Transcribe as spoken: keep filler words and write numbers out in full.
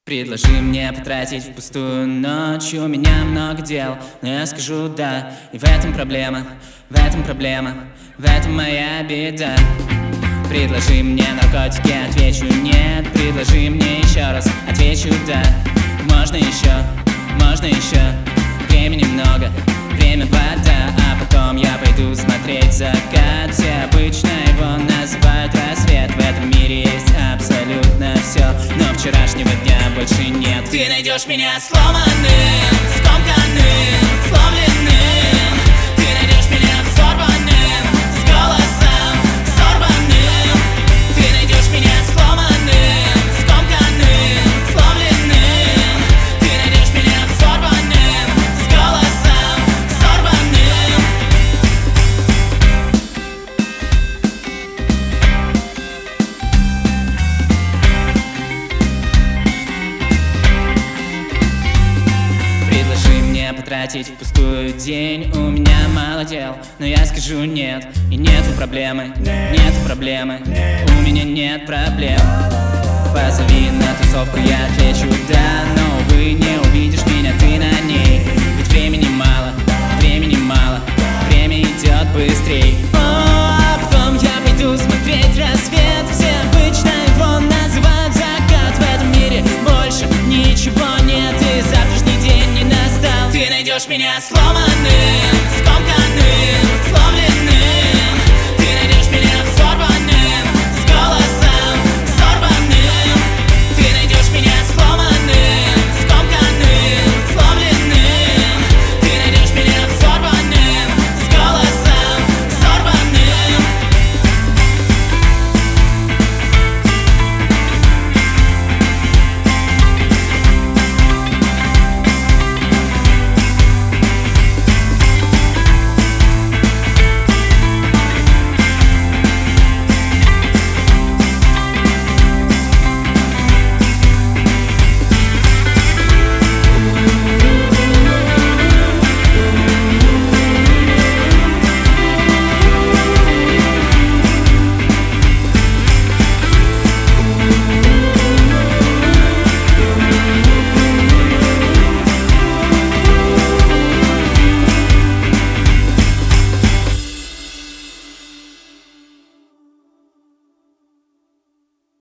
Предложи мне потратить впустую ночь. У меня много дел, но я скажу да. И в этом проблема, в этом проблема, в этом моя беда. Предложи мне наркотики, отвечу нет. Предложи мне еще раз, отвечу да. Можно еще, можно еще. Времени много, время вода. А потом я пойду смотреть закат. Все обычно его называют рассвет. В этом мире есть абсолютно все, но вчерашнего дня больше нет. Ты найдешь меня сломанным, скомканным, сломленным. Ты найдешь меня взорванным, с голосом сорванным. Ты найдешь меня сломанным, скомканным, сломленным. Ты найдешь меня взорванным, с голосом сорванным. Предложи мне потратить впустую день. У меня мало дел, но я скажу нет. И нету проблемы, нету проблемы. У меня нет проблем. Позови на тусовку, я отвечу да. Но, увы, не увидишь меня ты на ней. Ведь времени мало, времени мало. Время идет быстрей. О, а потом я пойду смотреть рассвет. Все обычно его называют закат. В этом мире больше ничего нет. И завтрашний день не настал. Ты найдешь меня сломанным,